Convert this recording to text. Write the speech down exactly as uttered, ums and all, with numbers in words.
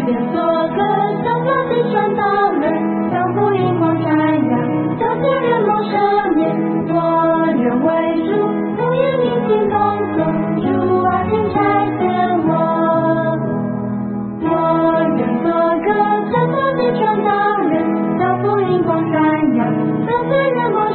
愿做个潇洒的传道人，将福音光传扬，叫罪人蒙赦免。我愿为主不言明心工作，主啊，请差遣我。我愿做个潇洒的传道人，将福音光传扬，叫罪人蒙